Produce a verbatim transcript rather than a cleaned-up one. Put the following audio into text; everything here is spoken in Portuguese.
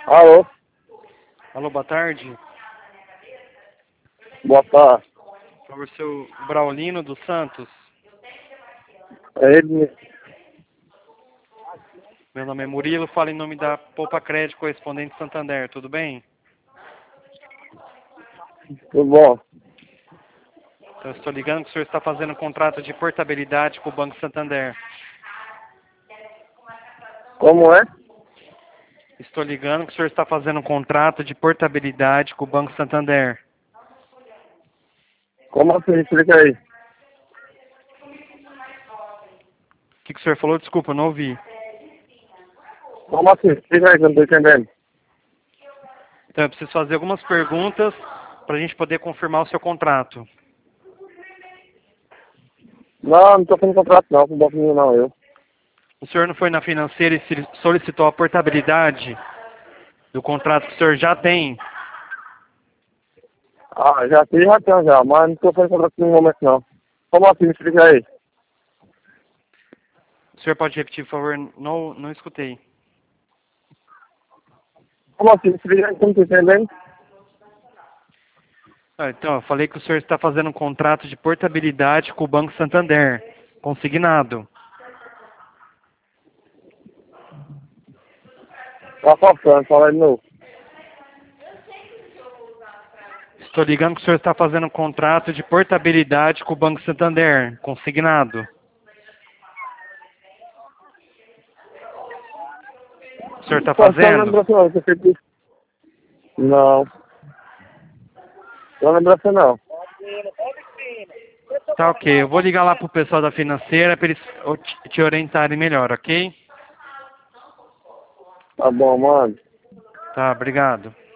Alô? Alô, boa tarde. Boa tarde. Para o seu Braulino dos Santos. É ele mesmo. Meu nome é Murilo, falo em nome da Poupa Crédito Correspondente Santander, tudo bem? Tudo bom? Então, eu estou ligando que o senhor está fazendo um contrato de portabilidade com o Banco Santander. Como é? Estou ligando que o senhor está fazendo um contrato de portabilidade com o Banco Santander. Como assim? Explica aí. O que, que o senhor falou? Desculpa, eu não ouvi. Como assim? Explica aí que eu não tô entendendo. Então, eu preciso fazer algumas perguntas para a gente poder confirmar o seu contrato. Não, não tô fazendo contrato não, com o banco nenhum não, eu. O senhor não foi na financeira e se- solicitou a portabilidade do contrato que o senhor já tem? Ah, já tem, já tenho já, mas não tô fazendo contrato nenhum momento não. Como assim? Explica aí. O senhor pode repetir, por favor? Não, não escutei. Como assim? Explica aí que eu não tô entendendo. Ah, então, eu falei que o senhor está fazendo um contrato de portabilidade com o Banco Santander, consignado. Tá faltando, fala aí de novo. Estou ligando que o senhor está fazendo um contrato de portabilidade com o Banco Santander, consignado. O senhor está Só, só fazendo? lembrança não, você fez isso. Não. Só lembrança não. Tá ok, eu vou ligar lá pro pessoal da financeira para eles o- te te orientarem melhor, ok? Tá bom, mano. Tá, obrigado.